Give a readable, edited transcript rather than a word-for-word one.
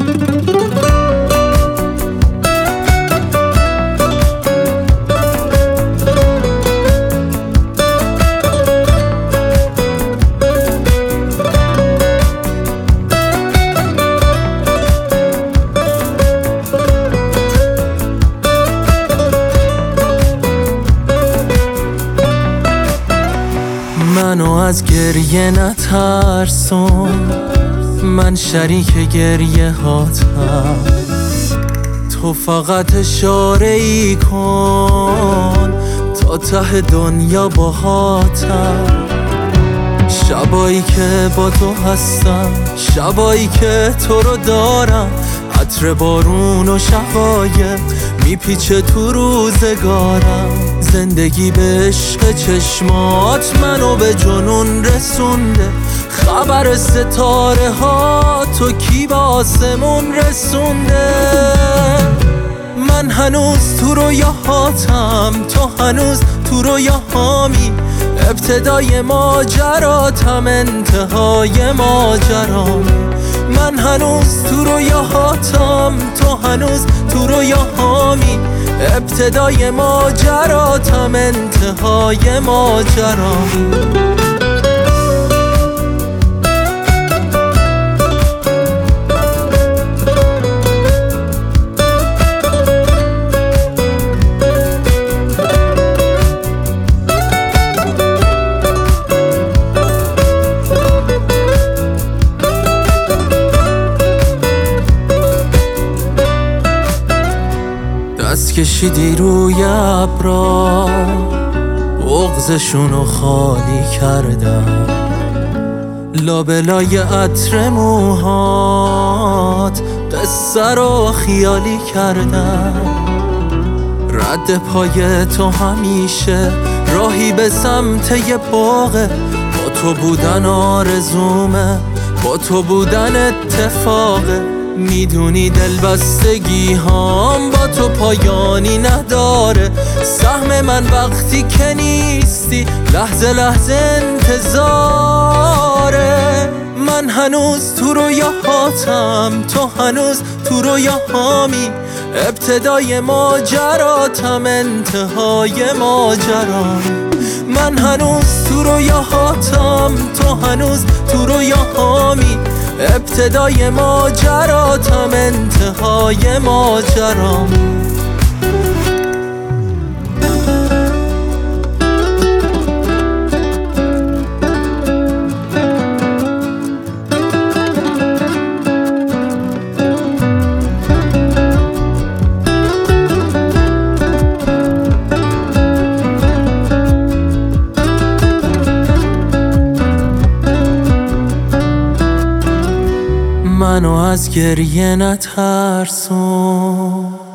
منو از گریه نترسون، من شریک گریه هاتم. تو فقط اشاره ای کن تا ته دنیا باهاتم. شبایی که با تو هستم، شبایی که تو رو دارم، عطر بارون و شقایق میپیچه تو روزگارم. زندگی به عشق چشمات منو به جنون رسونده. خبر ستاره ها تو کی به آسمون رسونده. من هنوز تو رویاهاتم، تو هنوز تو رویاهامی. ابتدای ماجراتم، انتهای ماجرامی. من هنوز تو رویاهاتم، تو هنوز تو رویاهامی. ابتدای ماجراتم، انتهای ماجرامی. دست کشیدی روی ابرا، بغضشونو خالی کردم. لابلای عطر موهات قصه رو خیالی کردم. رد پای تو همیشه راهی به سمت یه باغه. با تو بودن آرزومه، با تو بودن اتفاقه. میدونی دلبستگی هام با تو پایانی نداره. سهم من وقتی که نیستی، لحظه لحظه انتظاره. من هنوز تو رویاهاتم، تو هنوز تو رویاهامی. ابتدای ماجراتم، انتهای ماجرامی. من هنوز تو رویاهاتم، تو هنوز تو رویاهامی. ابتدای ماجراتم، انتهای ماجرامی. منو از گریه نترسون.